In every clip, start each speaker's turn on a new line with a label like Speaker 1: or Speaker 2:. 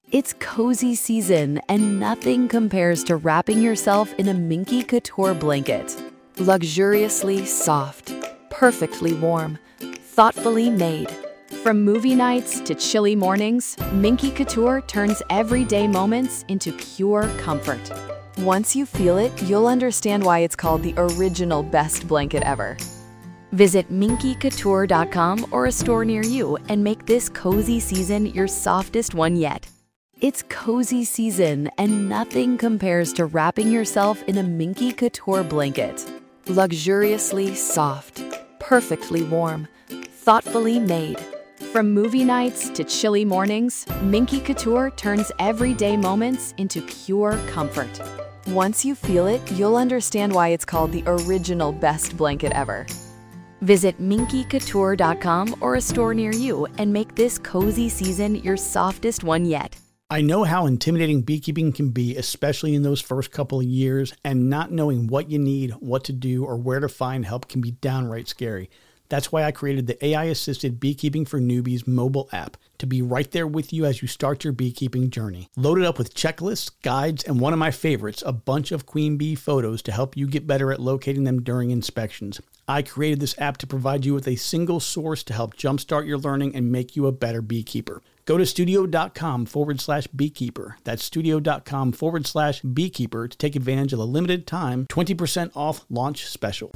Speaker 1: It's cozy season, and nothing compares to wrapping yourself in a Minky Couture blanket. Luxuriously soft, perfectly warm, thoughtfully made. From movie nights to chilly mornings, Minky Couture turns everyday moments into pure comfort. Once you feel it, you'll understand why it's called the original best blanket ever. Visit minkycouture.com or a store near you and make this cozy season your softest one yet. It's cozy season, and nothing compares to wrapping yourself in a Minky Couture blanket. Luxuriously soft, perfectly warm, thoughtfully made. From movie nights to chilly mornings, Minky Couture turns everyday moments into pure comfort. Once you feel it, you'll understand why it's called the original best blanket ever. Visit minkycouture.com or a store near you and make this cozy season your softest one yet.
Speaker 2: I know how intimidating beekeeping can be, especially in those first couple of years, and not knowing what you need, what to do, or where to find help can be downright scary. That's why I created the AI-assisted Beekeeping for Newbies mobile app to be right there with you as you start your beekeeping journey. Loaded up with checklists, guides, and one of my favorites, a bunch of queen bee photos to help you get better at locating them during inspections. I created this app to provide you with a single source to help jumpstart your learning and make you a better beekeeper. Go to studio.com/beekeeper. That's studio.com/beekeeper to take advantage of the limited time 20% off launch special.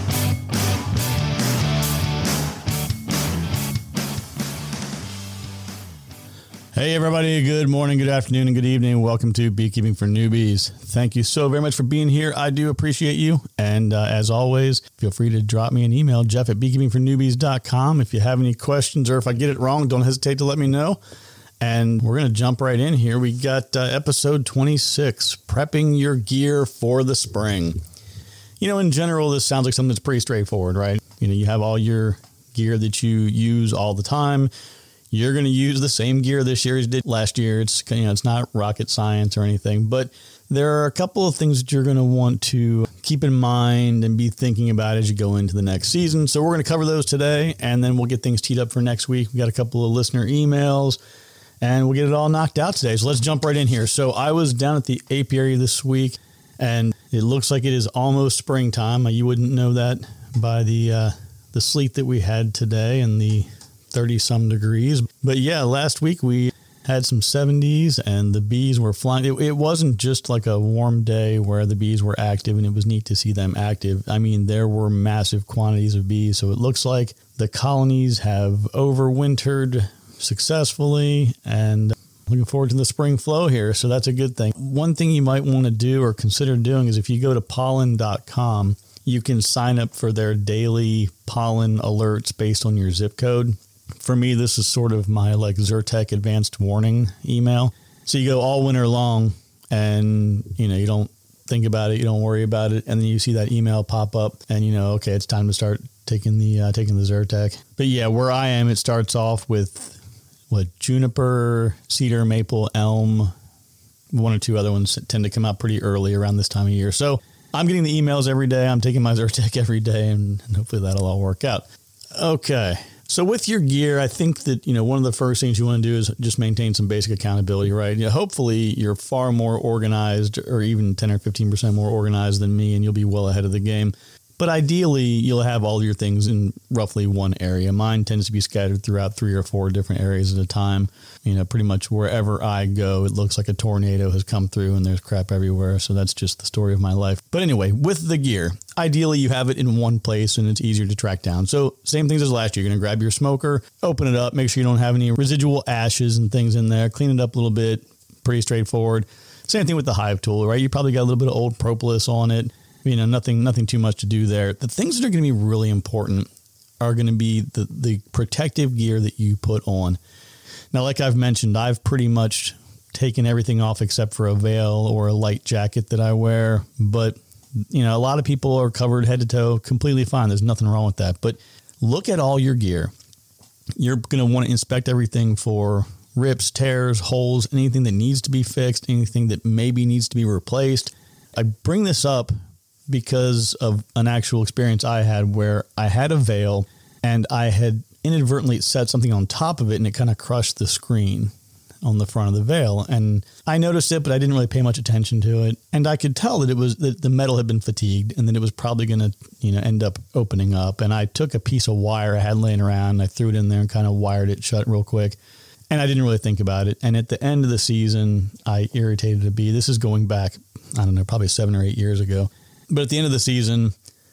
Speaker 3: Hey everybody, good morning, good afternoon, and good evening. Welcome to Beekeeping for Newbies. Thank you so very much for being here. I do appreciate you. And as always, feel free to drop me an email, jeff@beekeepingfornewbies.com. If you have any questions or if I get it wrong, don't hesitate to let me know. And we're going to jump right in here. We got episode 26, Prepping Your Gear for the Spring. You know, in general, this sounds like something that's pretty straightforward, right? You know, you have all your gear that you use all the time. You're going to use the same gear this year as you did last year. It's, you know, it's not rocket science or anything, but there are a couple of things that you're going to want to keep in mind and be thinking about as you go into the next season. So we're going to cover those today, and then we'll get things teed up for next week. We got a couple of listener emails, and we'll get it all knocked out today. So let's jump right in here. So I was down at the apiary this week, and it looks like it is almost springtime. You wouldn't know that by the sleet that we had today and the 30-some degrees. But yeah, last week we had some 70s and the bees were flying. It wasn't just like a warm day where the bees were active and it was neat to see them active. I mean, there were massive quantities of bees. So it looks like the colonies have overwintered successfully and looking forward to the spring flow here. So that's a good thing. One thing you might want to do or consider doing is if you go to pollen.com, you can sign up for their daily pollen alerts based on your zip code. For me, this is sort of my like Zyrtec advanced warning email. So you go all winter long and, you know, you don't think about it. You don't worry about it. And then you see that email pop up and, you know, okay, it's time to start taking the Zyrtec. But yeah, where I am, it starts off with juniper, cedar, maple, elm, one or two other ones that tend to come out pretty early around this time of year. So I'm getting the emails every day. I'm taking my Zyrtec every day and hopefully that'll all work out. Okay. So with your gear, I think that, you know, one of the first things you want to do is just maintain some basic accountability, right? You know, hopefully you're far more organized or even 10 or 15% more organized than me and you'll be well ahead of the game. But ideally, you'll have all your things in roughly one area. Mine tends to be scattered throughout 3 or 4 different areas at a time. You know, pretty much wherever I go, it looks like a tornado has come through and there's crap everywhere. So that's just the story of my life. But anyway, with the gear, ideally you have it in one place and it's easier to track down. So same things as last year. You're going to grab your smoker, open it up, make sure you don't have any residual ashes and things in there, clean it up a little bit, pretty straightforward. Same thing with the hive tool, right? You probably got a little bit of old propolis on it. You know, nothing too much to do there. The things that are going to be really important are going to be the protective gear that you put on. Now, like I've mentioned, I've pretty much taken everything off except for a veil or a light jacket that I wear. But, you know, a lot of people are covered head to toe completely fine. There's nothing wrong with that. But look at all your gear. You're going to want to inspect everything for rips, tears, holes, anything that needs to be fixed, anything that maybe needs to be replaced. I bring this up because of an actual experience I had where I had a veil and I had inadvertently set something on top of it and it kind of crushed the screen. on the front of the veil. And I noticed it, but I didn't really pay much attention to it. And I could tell that it was that the metal had been fatigued and that it was probably going to, end up opening up. And I took a piece of wire I had laying around, I threw it in there and kind of wired it shut real quick. And I didn't really think about it. And at the end of the season, I irritated a bee. This is going back, I don't know, probably 7 or 8 years ago. But at the end of the season,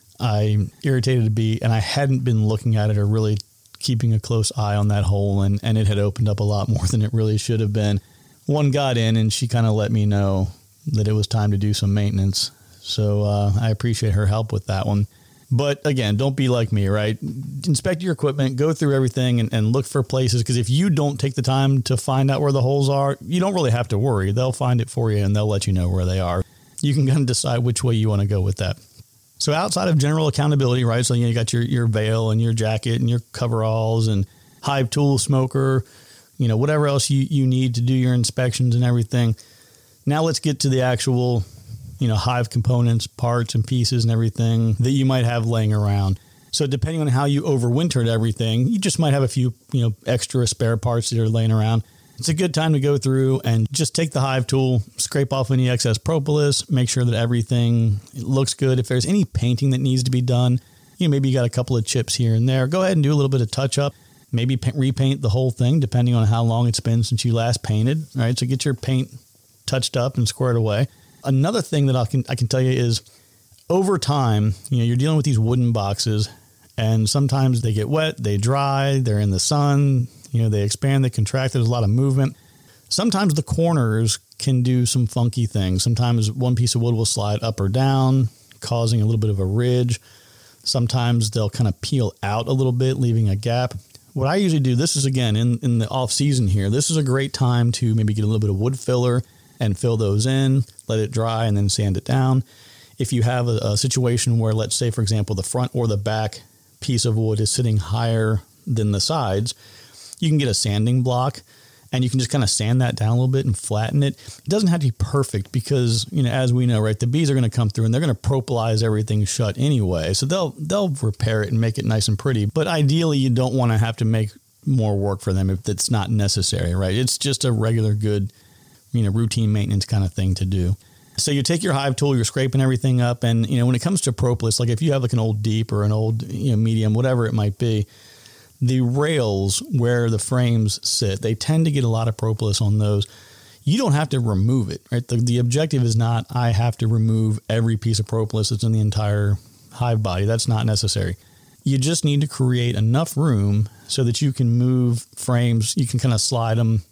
Speaker 3: I irritated a bee, and I hadn't been looking at it or really keeping a close eye on that hole, and it had opened up a lot more than it really should have been. One got in, and she kind of let me know that it was time to do some maintenance. So I appreciate her help with that one. But again, don't be like me, right? Inspect your equipment, go through everything and look for places, because if you don't take the time to find out where the holes are, you don't really have to worry. They'll find it for you, and they'll let you know where they are. You can kind of decide which way you want to go with that. So outside of general accountability, right? So you got your veil and your jacket and your coveralls and hive tool, smoker, whatever else you need to do your inspections and everything. Now let's get to the actual, hive components, parts and pieces and everything that you might have laying around. So depending on how you overwintered everything, you just might have a few, extra spare parts that are laying around. It's a good time to go through and just take the hive tool, scrape off any excess propolis, make sure that everything looks good. If there's any painting that needs to be done, maybe you got a couple of chips here and there, go ahead and do a little bit of touch up, maybe repaint the whole thing depending on how long it's been since you last painted, right? So get your paint touched up and squared away. Another thing that I can tell you is over time, you're dealing with these wooden boxes, and sometimes they get wet, they dry, they're in the sun, they expand, they contract, there's a lot of movement. Sometimes the corners can do some funky things. Sometimes one piece of wood will slide up or down, causing a little bit of a ridge. Sometimes they'll kind of peel out a little bit, leaving a gap. What I usually do, this is again in the off season here, this is a great time to maybe get a little bit of wood filler and fill those in, let it dry, and then sand it down. If you have a situation where, let's say, for example, the front or the back piece of wood is sitting higher than the sides, you can get a sanding block and you can just kind of sand that down a little bit and flatten it. It doesn't have to be perfect because, as we know, right, the bees are going to come through and they're going to propolize everything shut anyway. So they'll repair it and make it nice and pretty. But ideally, you don't want to have to make more work for them if it's not necessary, right? It's just a regular good, routine maintenance kind of thing to do. So you take your hive tool, you're scraping everything up. And, when it comes to propolis, like if you have like an old deep or an old, medium, whatever it might be, the rails where the frames sit, they tend to get a lot of propolis on those. You don't have to remove it, right? The objective is not, I have to remove every piece of propolis that's in the entire hive body. That's not necessary. You just need to create enough room so that you can move frames. You can kind of slide them,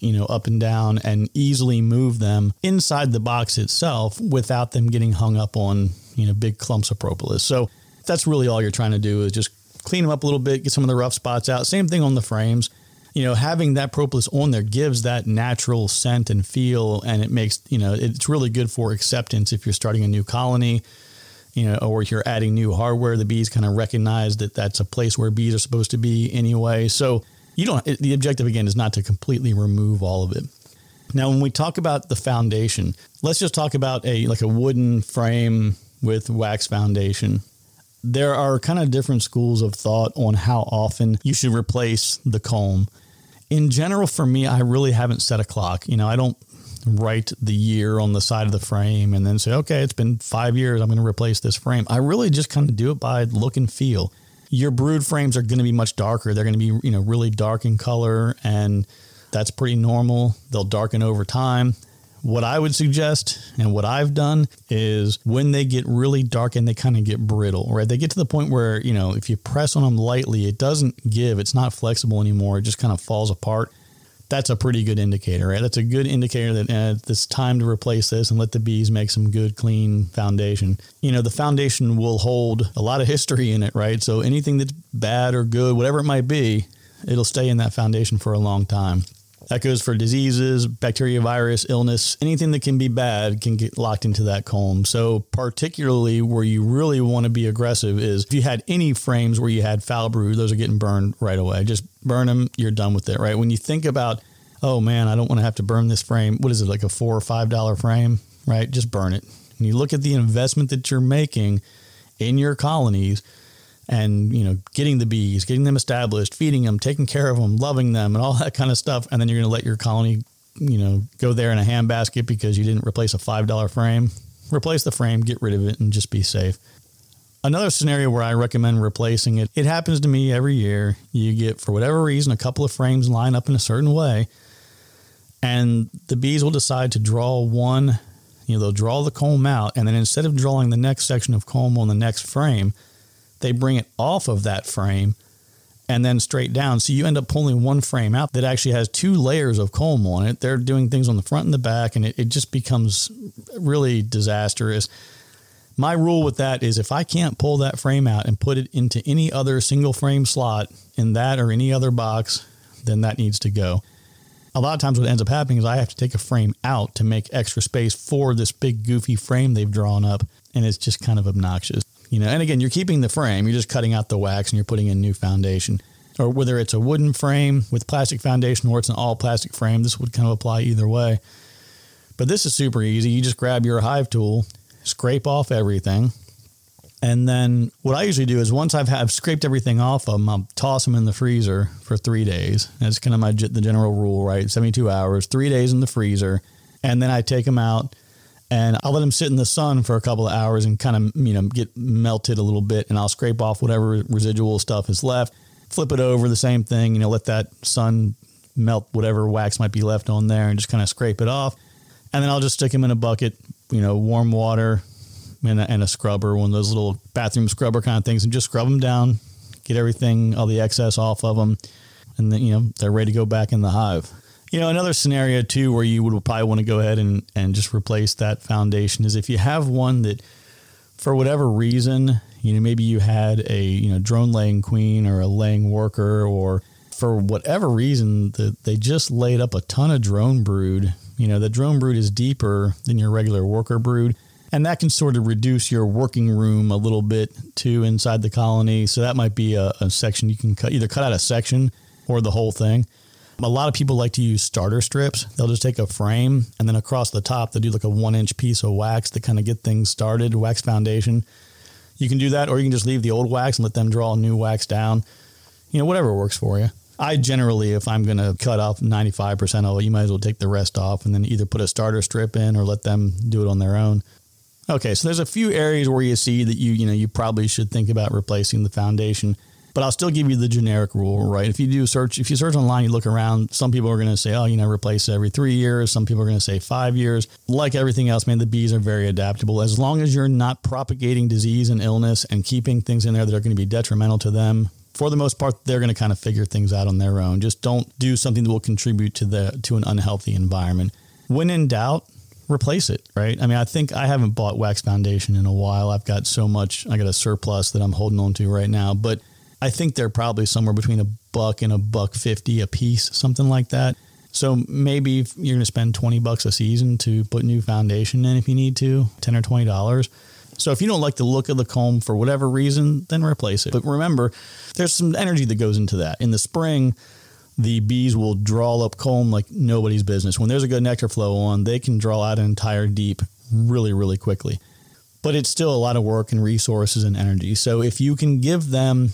Speaker 3: up and down and easily move them inside the box itself without them getting hung up on, big clumps of propolis. So that's really all you're trying to do is just clean them up a little bit, get some of the rough spots out. Same thing on the frames. Having that propolis on there gives that natural scent and feel, and it makes, it's really good for acceptance if you're starting a new colony, or if you're adding new hardware. The bees kind of recognize that that's a place where bees are supposed to be anyway. So the objective again is not to completely remove all of it. Now, when we talk about the foundation, let's just talk about a wooden frame with wax foundation. There are kind of different schools of thought on how often you should replace the comb. In general, for me, I really haven't set a clock. I don't write the year on the side of the frame and then say, okay, it's been 5 years, I'm going to replace this frame. I really just kind of do it by look and feel. Your brood frames are going to be much darker. They're going to be, really dark in color, and that's pretty normal. They'll darken over time. What I would suggest and what I've done is when they get really dark and they kind of get brittle, right? They get to the point where, if you press on them lightly, it doesn't give. It's not flexible anymore. It just kind of falls apart. That's a pretty good indicator, right? That's a good indicator that it's time to replace this and let the bees make some good, clean foundation. The foundation will hold a lot of history in it, right? So anything that's bad or good, whatever it might be, it'll stay in that foundation for a long time. That goes for diseases, bacteria, virus, illness, anything that can be bad can get locked into that comb. So particularly where you really want to be aggressive is if you had any frames where you had foul brood, those are getting burned right away. Just burn them. You're done with it, right? When you think about, oh man, I don't want to have to burn this frame. What is it, like a $4 or $5 frame, right? Just burn it. When you look at the investment that you're making in your colonies, and, getting the bees, getting them established, feeding them, taking care of them, loving them, and all that kind of stuff. And then you're going to let your colony, go there in a handbasket because you didn't replace a $5 frame. Replace the frame, get rid of it, and just be safe. Another scenario where I recommend replacing it, it happens to me every year. You get, for whatever reason, a couple of frames line up in a certain way, and the bees will decide to draw one, they'll draw the comb out, and then instead of drawing the next section of comb on the next frame, they bring it off of that frame and then straight down. So you end up pulling one frame out that actually has 2 layers of comb on it. They're doing things on the front and the back, and it just becomes really disastrous. My rule with that is if I can't pull that frame out and put it into any other single frame slot in that or any other box, then that needs to go. A lot of times what ends up happening is I have to take a frame out to make extra space for this big goofy frame they've drawn up, and it's just kind of obnoxious. And again, you're keeping the frame, you're just cutting out the wax and you're putting in new foundation. Or whether it's a wooden frame with plastic foundation or it's an all plastic frame, this would kind of apply either way. But this is super easy. You just grab your hive tool, scrape off everything. And then what I usually do is once I've scraped everything off of them, I'll toss them in the freezer for 3 days. That's kind of the general rule, right? 72 hours, 3 days in the freezer. And then I take them out and I'll let them sit in the sun for a couple of hours and kind of, get melted a little bit. And I'll scrape off whatever residual stuff is left, flip it over, the same thing, let that sun melt whatever wax might be left on there and just kind of scrape it off. And then I'll just stick them in a bucket, warm water and a scrubber, one of those little bathroom scrubber kind of things, and just scrub them down, get everything, all the excess off of them. And then, they're ready to go back in the hive. Another scenario too, where you would probably want to go ahead and just replace that foundation is if you have one that for whatever reason, maybe you had a, drone laying queen or a laying worker, or for whatever reason that they just laid up a ton of drone brood. The drone brood is deeper than your regular worker brood, and that can sort of reduce your working room a little bit too inside the colony. So that might be a section you can either cut out a section or the whole thing. A lot of people like to use starter strips. They'll just take a frame and then across the top, they'll do like a 1-inch piece of wax to kind of get things started, wax foundation. You can do that, or you can just leave the old wax and let them draw a new wax down. Whatever works for you. I generally, if I'm going to cut off 95% of it, you might as well take the rest off and then either put a starter strip in or let them do it on their own. Okay, so there's a few areas where you see that you probably should think about replacing the foundation. But I'll still give you the generic rule, right? If you search online, you look around, some people are going to say, replace it every 3 years. Some people are going to say 5 years. Like everything else, man, the bees are very adaptable. As long as you're not propagating disease and illness and keeping things in there that are going to be detrimental to them, for the most part, they're going to kind of figure things out on their own. Just don't do something that will contribute to an unhealthy environment. When in doubt, replace it, right? I think I haven't bought wax foundation in a while. I got a surplus that I'm holding on to right now, but I think they're probably somewhere between $1 and $1.50 a piece, something like that. So maybe you're going to spend $20 a season to put new foundation in if you need to, $10 or $20. So if you don't like the look of the comb for whatever reason, then replace it. But remember, there's some energy that goes into that. In the spring, the bees will draw up comb like nobody's business. When there's a good nectar flow on, they can draw out an entire deep really, really quickly. But it's still a lot of work and resources and energy. So if you can give them,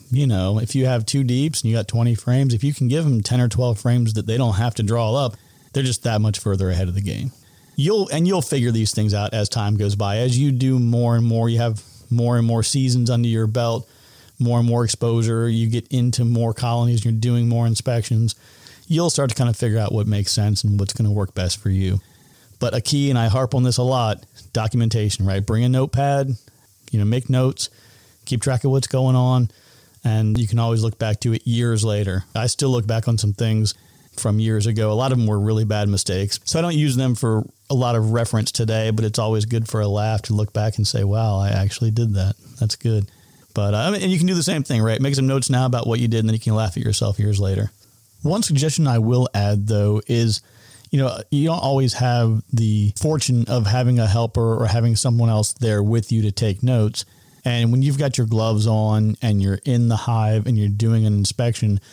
Speaker 3: if you have 2 deeps and you got 20 frames, if you can give them 10 or 12 frames that they don't have to draw up, they're just that much further ahead of the game. You'll figure these things out as time goes by. As you do more and more, you have more and more seasons under your belt, more and more exposure, you get into more colonies, you're doing more inspections, you'll start to kind of figure out what makes sense and what's going to work best for you. But a key, and I harp on this a lot, documentation, right? Bring a notepad, make notes, keep track of what's going on, and you can always look back to it years later. I still look back on some things from years ago. A lot of them were really bad mistakes. So I don't use them for a lot of reference today, but it's always good for a laugh to look back and say, wow, I actually did that. That's good. But and you can do the same thing, right? Make some notes now about what you did, and then you can laugh at yourself years later. One suggestion I will add, though, is, you don't always have the fortune of having a helper or having someone else there with you to take notes. And when you've got your gloves on and you're in the hive and you're doing an inspection,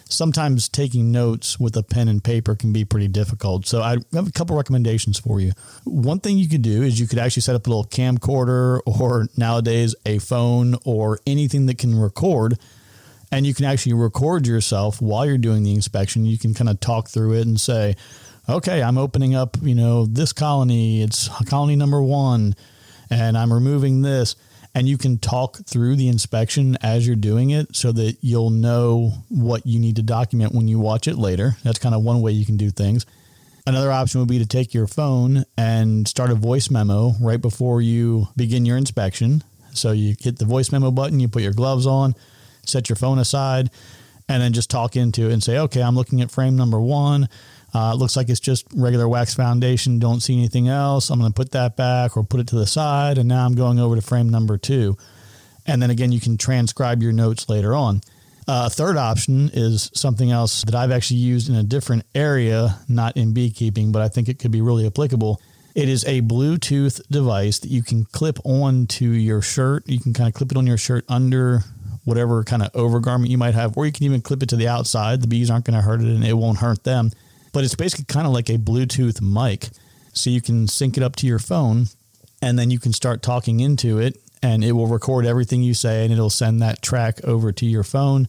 Speaker 3: sometimes taking notes with a pen and paper can be pretty difficult. So I have a couple recommendations for you. One thing you could do is you could actually set up a little camcorder, or nowadays a phone, or anything that can record. And you can actually record yourself while you're doing the inspection. You can kind of talk through it and say, okay, I'm opening up, this colony. It's colony number 1, and I'm removing this. And you can talk through the inspection as you're doing it so that you'll know what you need to document when you watch it later. That's kind of one way you can do things. Another option would be to take your phone and start a voice memo right before you begin your inspection. So you hit the voice memo button, you put your gloves on, set your phone aside, and then just talk into it and say, okay, I'm looking at frame number 1. It looks like it's just regular wax foundation. Don't see anything else. I'm going to put that back or put it to the side. And now I'm going over to frame number 2. And then again, you can transcribe your notes later on. A third option is something else that I've actually used in a different area, not in beekeeping, but I think it could be really applicable. It is a Bluetooth device that you can clip on to your shirt. You can kind of clip it on your shirt under whatever kind of overgarment you might have, or you can even clip it to the outside. The bees aren't going to hurt it and it won't hurt them. But it's basically kind of like a Bluetooth mic. So you can sync it up to your phone, and then you can start talking into it, and it will record everything you say, and it'll send that track over to your phone,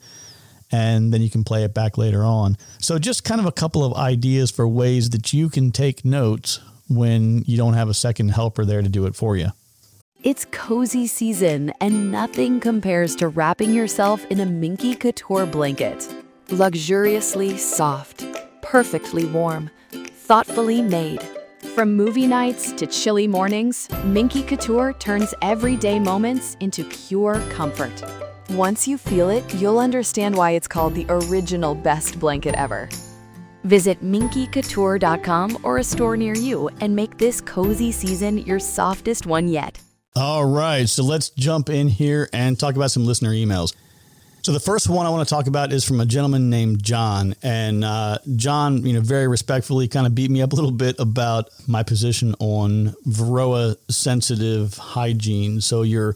Speaker 3: and then you can play it back later on. So just kind of a couple of ideas for ways that you can take notes when you don't have a second helper there to do it for you.
Speaker 1: It's cozy season, and nothing compares to wrapping yourself in a Minky Couture blanket. Luxuriously soft, perfectly warm, thoughtfully made. From movie nights to chilly mornings, Minky Couture turns everyday moments into pure comfort. Once you feel it, you'll understand why it's called the original best blanket ever. Visit minkycouture.com or a store near you and make this cozy season your softest one yet.
Speaker 3: All right, so let's jump in here and talk about some listener emails. So the first one I want to talk about is from a gentleman named John. And John, very respectfully kind of beat me up a little bit about my position on Varroa sensitive hygiene. So your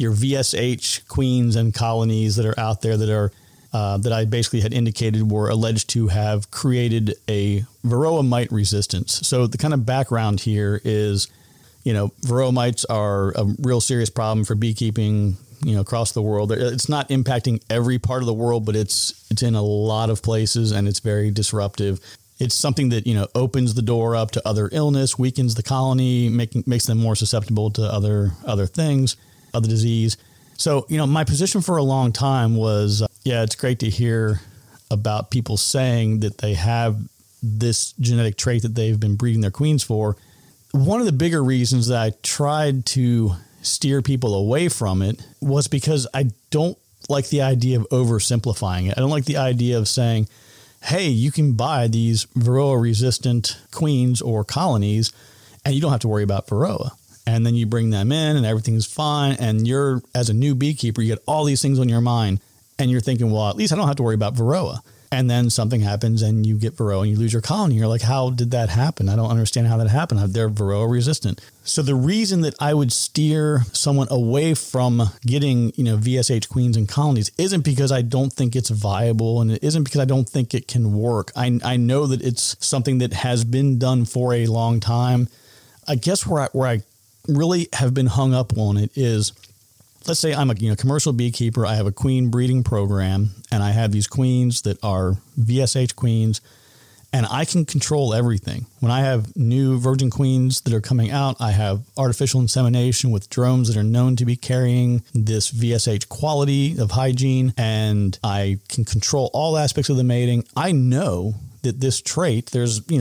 Speaker 3: VSH queens and colonies that are out there that are that I basically had indicated were alleged to have created a Varroa mite resistance. So the kind of background here is, Varroa mites are a real serious problem for beekeeping, across the world. It's not impacting every part of the world, but it's in a lot of places, and it's very disruptive. It's something that, opens the door up to other illness, weakens the colony, makes them more susceptible to other things, other disease. So, my position for a long time was, it's great to hear about people saying that they have this genetic trait that they've been breeding their queens for. One of the bigger reasons that I tried to steer people away from it was because I don't like the idea of oversimplifying it. I don't like the idea of saying, hey, you can buy these Varroa resistant queens or colonies and you don't have to worry about Varroa. And then you bring them in and everything's fine. And you're, as a new beekeeper, you get all these things on your mind and you're thinking, well, at least I don't have to worry about Varroa. And then something happens and you get Varroa and you lose your colony. You're like, how did that happen? I don't understand how that happened. They're Varroa resistant. So the reason that I would steer someone away from getting, VSH queens and colonies isn't because I don't think it's viable, and it isn't because I don't think it can work. I know that it's something that has been done for a long time. I guess where I really have been hung up on it is, let's say I'm a commercial beekeeper. I have a queen breeding program, and I have these queens that are VSH queens, and I can control everything. When I have new virgin queens that are coming out, I have artificial insemination with drones that are known to be carrying this VSH quality of hygiene, and I can control all aspects of the mating. I know that this trait, there's, a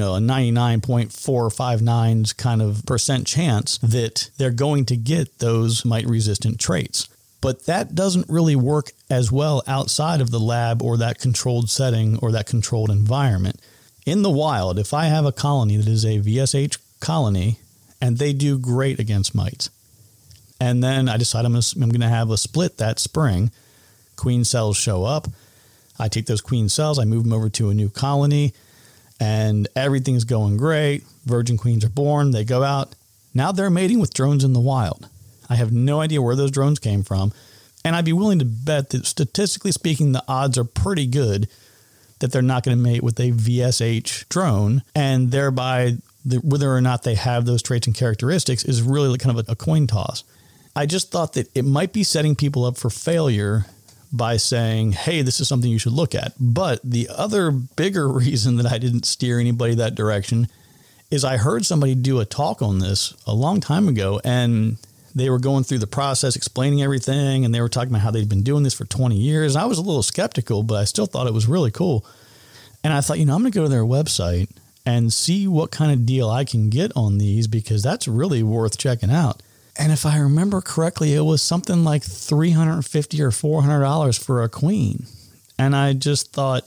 Speaker 3: 99.459 kind of % chance that they're going to get those mite resistant traits. But that doesn't really work as well outside of the lab or that controlled setting or that controlled environment. In the wild, if I have a colony that is a VSH colony and they do great against mites, and then I decide I'm going to have a split that spring, queen cells show up, I take those queen cells, I move them over to a new colony, and everything's going great. Virgin queens are born, they go out. Now they're mating with drones in the wild. I have no idea where those drones came from, and I'd be willing to bet that statistically speaking, the odds are pretty good that they're not going to mate with a VSH drone, and thereby whether or not they have those traits and characteristics is really kind of a coin toss. I just thought that it might be setting people up for failure by saying, hey, this is something you should look at. But the other bigger reason that I didn't steer anybody that direction is I heard somebody do a talk on this a long time ago, and they were going through the process, explaining everything, and they were talking about how they'd been doing this for 20 years. I was a little skeptical, but I still thought it was really cool. And I thought, I'm going to go to their website and see what kind of deal I can get on these, because that's really worth checking out. And if I remember correctly, it was something like $350 or $400 for a queen. And I just thought,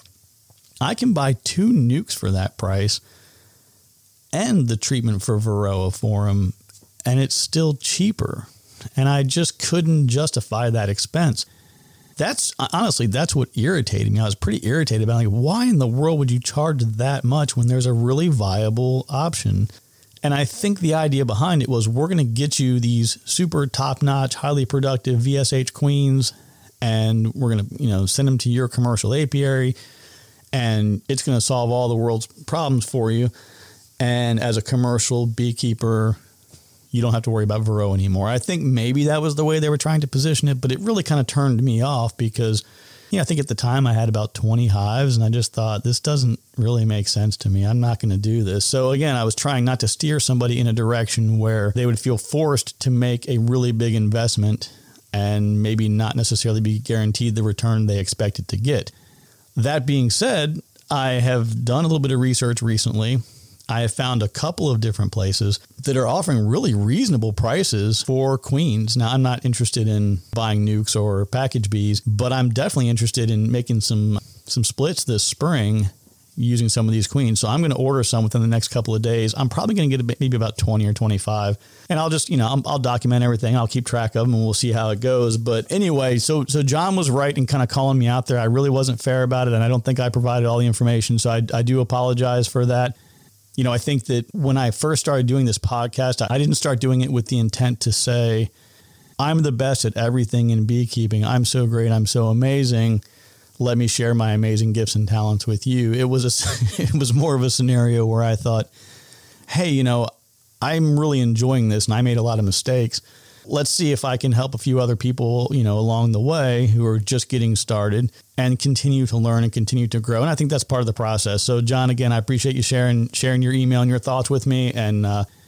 Speaker 3: I can buy 2 nukes for that price and the treatment for Varroa for them, and it's still cheaper. And I just couldn't justify that expense. That's what irritated me. I was pretty irritated about why in the world would you charge that much when there's a really viable option? And I think the idea behind it was, we're going to get you these super top-notch, highly productive VSH queens, and we're going to, send them to your commercial apiary, and it's going to solve all the world's problems for you. And as a commercial beekeeper, you don't have to worry about Varroa anymore. I think maybe that was the way they were trying to position it, but it really kind of turned me off because, I think at the time I had about 20 hives, and I just thought, this doesn't really make sense to me. I'm not going to do this. So again, I was trying not to steer somebody in a direction where they would feel forced to make a really big investment and maybe not necessarily be guaranteed the return they expected to get. That being said, I have done a little bit of research recently. I have found a couple of different places that are offering really reasonable prices for queens. Now, I'm not interested in buying nukes or package bees, but I'm definitely interested in making some splits this spring using some of these queens. So I'm going to order some within the next couple of days. I'm probably going to get maybe about 20 or 25, and I'll just, I'll document everything. I'll keep track of them, and we'll see how it goes. But anyway, so John was right in kind of calling me out there. I really wasn't fair about it, and I don't think I provided all the information. So I do apologize for that. I think that when I first started doing this podcast, I didn't start doing it with the intent to say, I'm the best at everything in beekeeping. I'm so great. I'm so amazing. Let me share my amazing gifts and talents with you. It was more of a scenario where I thought, hey, I'm really enjoying this, and I made a lot of mistakes. Let's see if I can help a few other people, along the way who are just getting started and continue to learn and continue to grow. And I think that's part of the process. So John, again, I appreciate you sharing your email and your thoughts with me. And,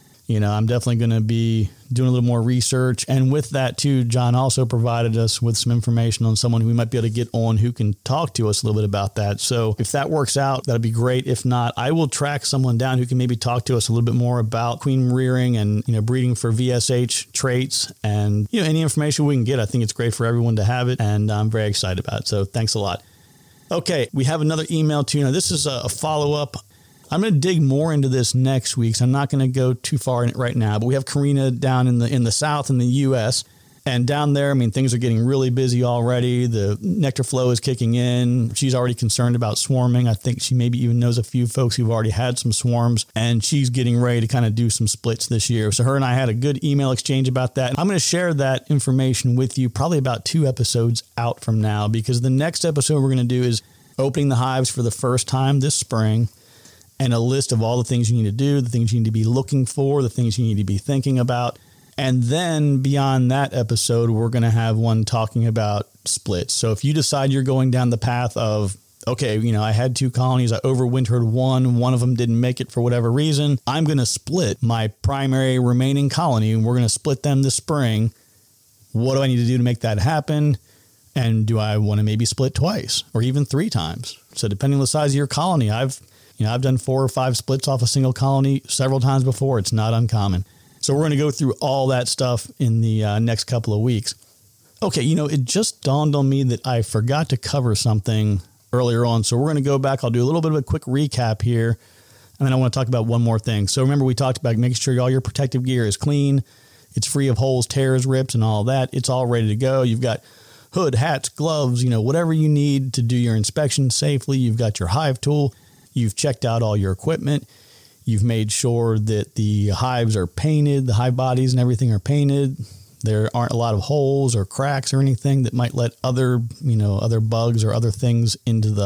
Speaker 3: I'm definitely going to be doing a little more research. And with that too, John also provided us with some information on someone who we might be able to get on who can talk to us a little bit about that. So if that works out, that'd be great. If not, I will track someone down who can maybe talk to us a little bit more about queen rearing and, breeding for VSH traits and, any information we can get. I think it's great for everyone to have it, and I'm very excited about it. So thanks a lot. Okay. We have another email too. Now, this is a follow-up. I'm going to dig more into this next week, so I'm not going to go too far in it right now. But we have Karina down in the South in the U.S., and down there, things are getting really busy already. The nectar flow is kicking in. She's already concerned about swarming. I think she maybe even knows a few folks who've already had some swarms, and she's getting ready to kind of do some splits this year. So her and I had a good email exchange about that. And I'm going to share that information with you probably about 2 episodes out from now, because the next episode we're going to do is opening the hives for the first time this spring, and a list of all the things you need to do, the things you need to be looking for, the things you need to be thinking about. And then beyond that episode, we're going to have one talking about splits. So if you decide you're going down the path of, okay, I had 2 colonies, I overwintered one of them didn't make it for whatever reason, I'm going to split my primary remaining colony, and we're going to split them this spring. What do I need to do to make that happen? And do I want to maybe split twice or even 3 times? So depending on the size of your colony, I've done 4 or 5 splits off a single colony several times before. It's not uncommon. So we're going to go through all that stuff in the next couple of weeks. Okay, it just dawned on me that I forgot to cover something earlier on. So we're going to go back. I'll do a little bit of a quick recap here, and then I want to talk about one more thing. So remember, we talked about making sure all your protective gear is clean. It's free of holes, tears, rips, and all that. It's all ready to go. You've got hood, hats, gloves, whatever you need to do your inspection safely. You've got your hive tool. You've checked out all your equipment. You've made sure that the hives are painted, the hive bodies and everything are painted. There aren't a lot of holes or cracks or anything that might let other bugs or other things into the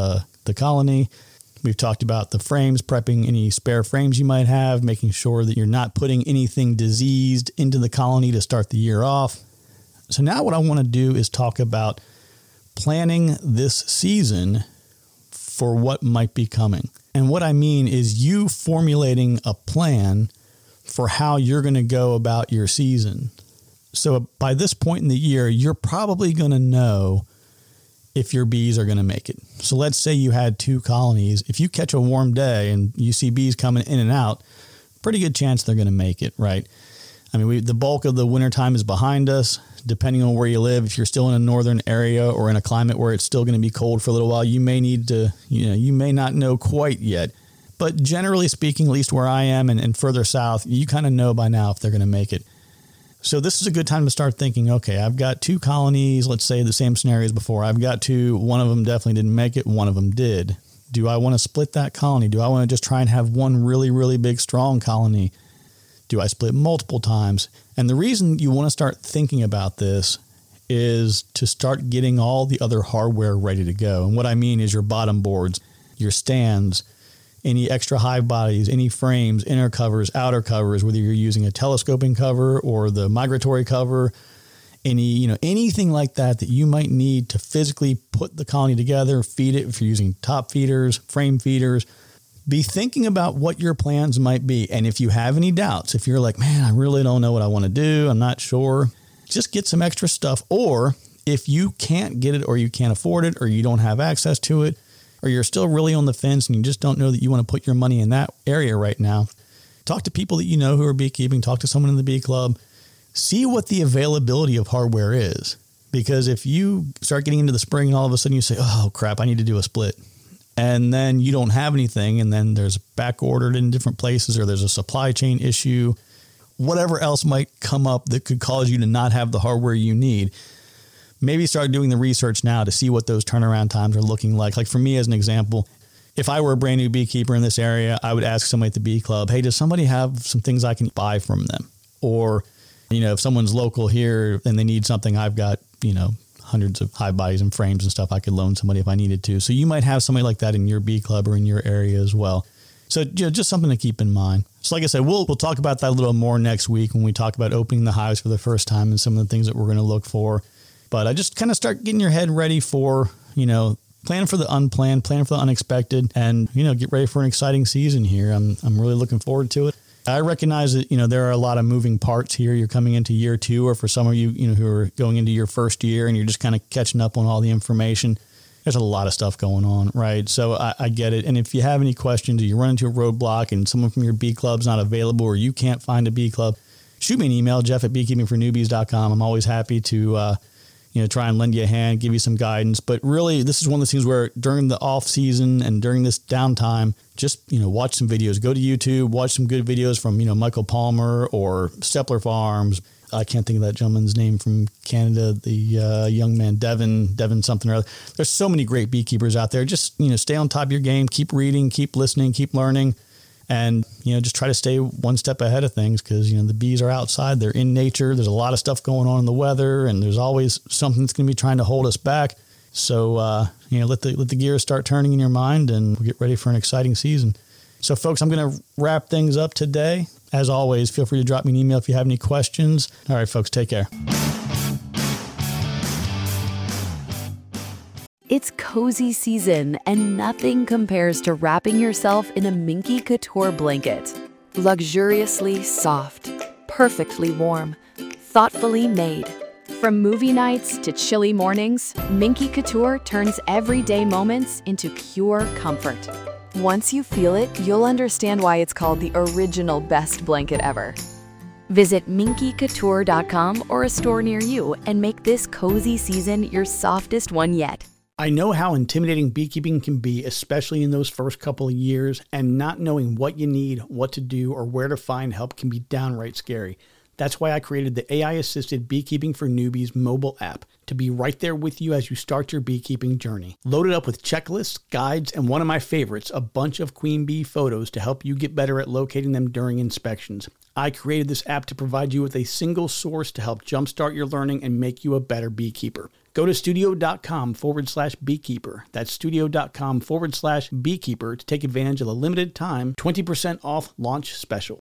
Speaker 3: the colony. We've talked about the frames, prepping any spare frames you might have, making sure that you're not putting anything diseased into the colony to start the year off. So now what I want to do is talk about planning this season for what might be coming. And what I mean is you formulating a plan for how you're going to go about your season. So by this point in the year, you're probably going to know if your bees are going to make it. So let's say you had 2 colonies. If you catch a warm day and you see bees coming in and out, pretty good chance they're going to make it, right? I mean, the bulk of the wintertime is behind us. Depending on where you live, if you're still in a northern area or in a climate where it's still going to be cold for a little while, you may need to, you may not know quite yet. But generally speaking, at least where I am and further south, you kind of know by now if they're going to make it. So this is a good time to start thinking, okay, I've got 2 colonies, let's say the same scenarios before. I've got 2, one of them definitely didn't make it, one of them did. Do I want to split that colony? Do I want to just try and have one really, really big, strong colony? Do I split multiple times? And the reason you want to start thinking about this is to start getting all the other hardware ready to go. And what I mean is your bottom boards, your stands, any extra hive bodies, any frames, inner covers, outer covers, whether you're using a telescoping cover or the migratory cover, anything like that you might need to physically put the colony together, feed it if you're using top feeders, frame feeders. Be thinking about what your plans might be. And if you have any doubts, if you're like, man, I really don't know what I want to do, I'm not sure, just get some extra stuff. Or if you can't get it or you can't afford it or you don't have access to it, or you're still really on the fence and you just don't know that you want to put your money in that area right now, talk to people that you know who are beekeeping, talk to someone in the bee club, see what the availability of hardware is. Because if you start getting into the spring and all of a sudden you say, oh crap, I need to do a split. And then you don't have anything, and then there's back ordered in different places, or there's a supply chain issue, whatever else might come up that could cause you to not have the hardware you need. Maybe start doing the research now to see what those turnaround times are looking like. Like for me, as an example, if I were a brand new beekeeper in this area, I would ask somebody at the bee club, hey, does somebody have some things I can buy from them? Or, if someone's local here and they need something, I've got, hundreds of hive bodies and frames and stuff I could loan somebody if I needed to. So you might have somebody like that in your bee club or in your area as well. So just something to keep in mind. So like I said, we'll talk about that a little more next week when we talk about opening the hives for the first time and some of the things that we're going to look for. But I just kind of start getting your head ready for, plan for the unplanned, plan for the unexpected, and, get ready for an exciting season here. I'm really looking forward to it. I recognize that, there are a lot of moving parts here. You're coming into year 2, or for some of you, who are going into your first year and you're just kind of catching up on all the information. There's a lot of stuff going on, right? So I get it. And if you have any questions or you run into a roadblock and someone from your bee club's not available or you can't find a bee club, shoot me an email, jeff@beekeepingfornewbies.com. I'm always happy to, try and lend you a hand, give you some guidance. But really, this is one of those things where during the off season and during this downtime, just, watch some videos, go to YouTube, watch some good videos from, Michael Palmer or Stepler Farms. I can't think of that gentleman's name from Canada, the young man, Devin something or other. There's so many great beekeepers out there. Just, stay on top of your game, keep reading, keep listening, keep learning. And, just try to stay one step ahead of things because, the bees are outside. They're in nature. There's a lot of stuff going on in the weather, and there's always something that's going to be trying to hold us back. So, let the gears start turning in your mind, and we'll get ready for an exciting season. So, folks, I'm going to wrap things up today. As always, feel free to drop me an email if you have any questions. All right, folks, take care.
Speaker 1: It's cozy season, and nothing compares to wrapping yourself in a Minky Couture blanket. Luxuriously soft, perfectly warm, thoughtfully made. From movie nights to chilly mornings, Minky Couture turns everyday moments into pure comfort. Once you feel it, you'll understand why it's called the original best blanket ever. Visit minkycouture.com or a store near you and make this cozy season your softest one yet.
Speaker 2: I know how intimidating beekeeping can be, especially in those first couple of years, and not knowing what you need, what to do, or where to find help can be downright scary. That's why I created the AI-assisted Beekeeping for Newbies mobile app to be right there with you as you start your beekeeping journey. Loaded up with checklists, guides, and one of my favorites, a bunch of queen bee photos to help you get better at locating them during inspections. I created this app to provide you with a single source to help jumpstart your learning and make you a better beekeeper. Go to studio.com/beekeeper. That's studio.com/beekeeper to take advantage of the limited time 20% off launch special.